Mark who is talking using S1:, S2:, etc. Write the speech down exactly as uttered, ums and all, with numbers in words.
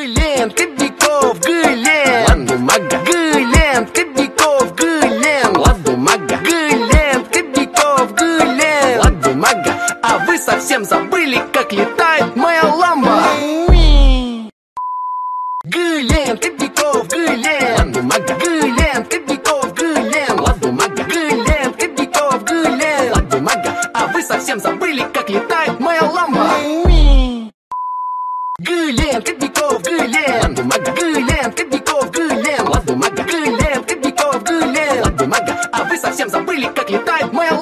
S1: Гылен, Кобяков, Гылен, Влад Бумага, Гылен, Кобяков, Гылен, Влад Бумага, Гылен, Кобяков, Гылен, Влад Бумага. А вы совсем забыли, как летает моя ламба. Гылен, Кобяков, Гылен, Влад Бумага, Гылен, Кобяков, Гылен, Влад Бумага, Гылен, Кобяков, Гылен, Влад Бумага. А вы совсем забыли, как летает моя ламба. Гылен, Кобяков, Гылен, Влад Бумага, Гылен, Кобяков, Гылен, Влад Бумага, Гылен, Кобяков, Гылен, Влад Бумага. А вы совсем забыли, как летает моя